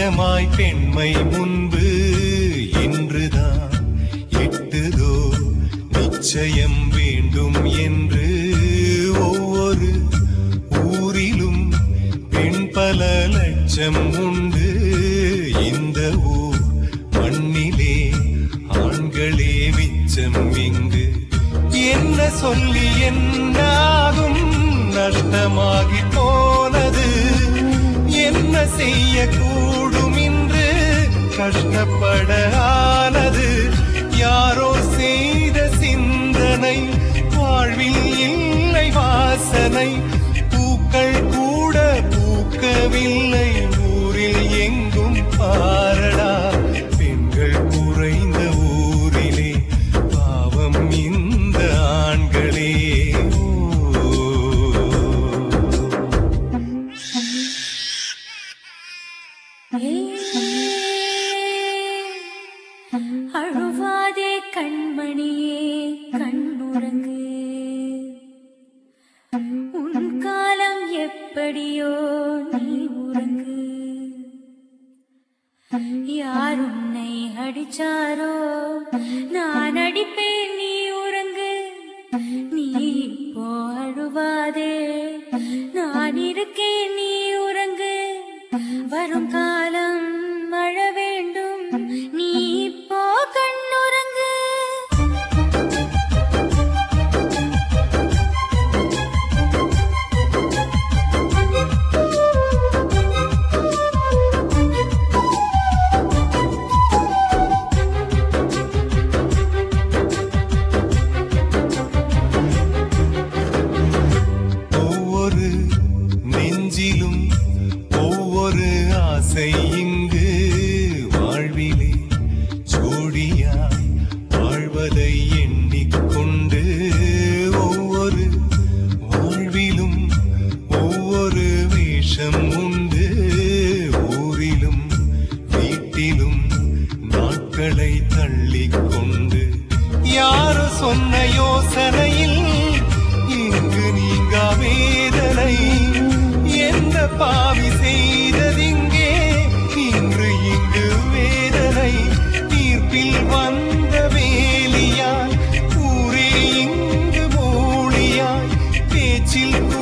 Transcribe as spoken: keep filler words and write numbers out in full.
நிஜமாய் பெண்மை முன்பு இன்றுதான் எட்டுதோ நிச்சயம் வேண்டும் என்று ஒவ்வொரு ஊரிலும் பெண் பல லட்சம் உண்டு. இந்த ஊர் மண்ணிலே ஆண்களே மிச்சம் இங்கு. என்ன சொல்லி என்னாகும், நஷ்டமாகி போனது. என்ன செய்ய கூடும் இன்று கஷ்டப்பட ஆனது. யாரோ செய்த சிந்தனை வாழ்வில் இல்லை வாசனை. பூக்கள் கூட பூக்கவில்லை ஊரில் எங்கும் பாரடா. பெண்கள் குறைந்த ஊரிலே பாவம் இந்த ஆண்களே. அழுவாதே கண்மணியே கண்ணுறங்கு. உன் காலம் எப்படியோ நீ உறங்கு. யார் உன்னை அடிச்சாரோ நான் அடிப்பேன் நீ உறங்கு. நீ இப்போ அழுவாதே நான் இருக்கேன் நீ உறங்கு. வரும் காலம் மழ வேண்டும் நீ இப்போ கண்ணுறங்கு. ஒவ்வொரு நெஞ்சிலும் ஒவ்வொரு ஆசை இங்கு. வாழ்விலே ஜோடியாய் வாழ்வதை எண்ணிக்கொண்டு ஒவ்வொரு வாழ்விலும் ஒவ்வொரு வேஷம் உண்டு. ஊரிலும் வீட்டிலும் நாட்களை தள்ளிக்கொண்டு யாரோ சொன்ன யோசனையில் இங்கு நீங்கா வேதனை. எந்த பாவி செய்ததிங்கே இன்று இங்கு வேதனை. தீர்ப்பில் வந்த வேலியாய் ஊரே இங்கு மூலியாய் பேச்சில்